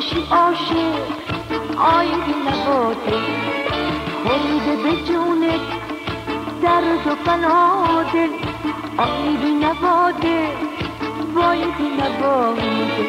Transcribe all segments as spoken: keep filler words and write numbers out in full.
نشی عاشق آی بی نواده خورده به جونت درد و فنا دل آی بی نواده وای بی نواده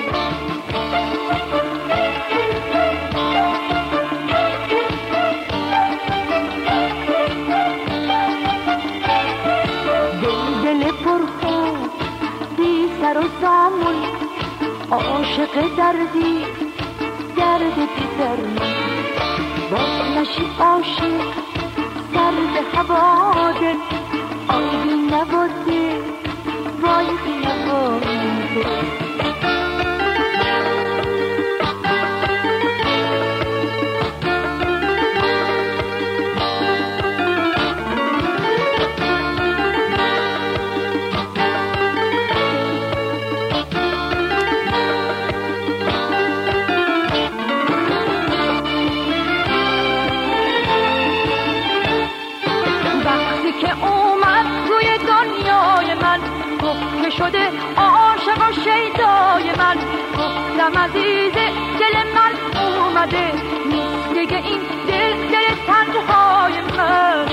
دل دل پرخون بی سر و سامون عاشق دردی درد بی درمان باز نشی عاشق سرد هوا دل آی بی نواده وای بی نواده شده عاشق و شیدای من گفتم عزیز دل من اومده نیست دیگه این دل دل تنهای من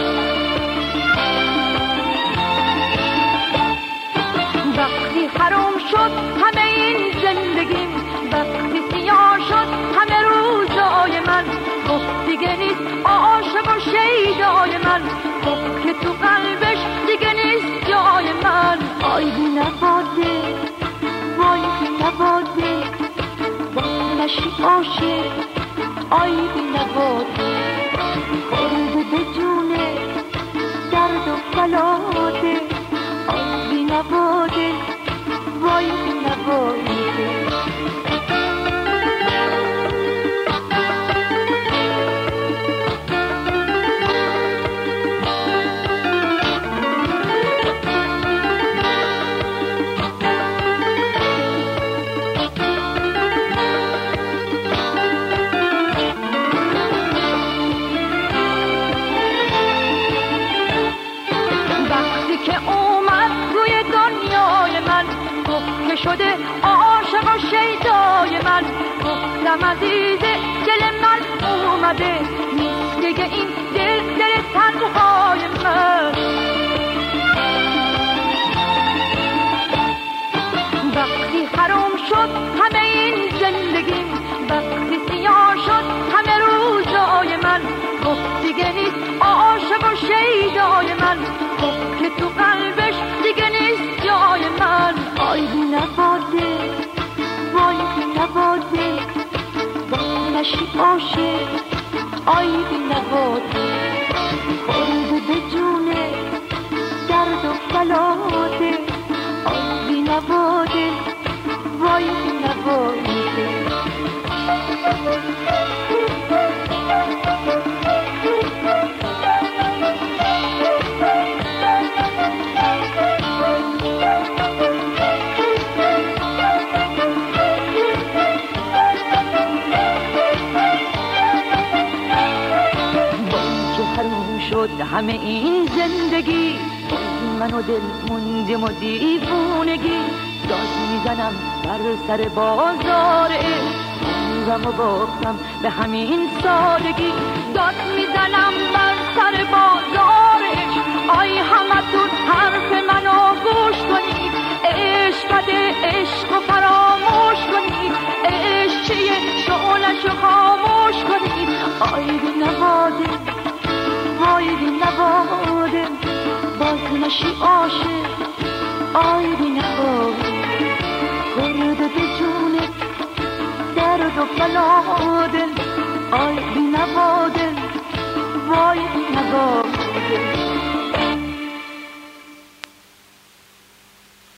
وقتی حرام شد همه این زندگیم وقتی سیاه شد همه روزای من گفت دیگه نیست عاشق و شیدای من گفت که تو قلبش دیگه نیست جای من آی بی نواده وای بی نواده باز نشی عاشق آی بی نواده خورده به جونه درد و فلاده آی بی نواده وای بی نواده شده عاشق و شیدای من گفتم عزیز دل من اومده نیست دیگه این دل دل تنهای من وقتی حرام شد همه این زندگیم وقتی سیاه شد همه روزای من گفت دیگه نیست عاشق و شیدای من گفت که تو قلبش دیگه نیست جای من آی بی نواده وای بی نواده باز نشی عاشق آی بی نواده خورده به جونه درد و فلاده آی بی نواده وای بی نواده همه این زندگی من و دل موندیم و دیوونگی داد میزنم بر سر بازار عمرم و باختم به همین سادگی داد میزنم بر سر بازار آی همتون حرف منو گوش کنید عشق بده عشق و فراموش کنید عشق چیه شعله‌شو خاموش کنید آی بی نواده وای بی نواده باز نشی عاشق آی بی نواده خورده به جونه درد و فلاده آی بی نواده وای بی نواده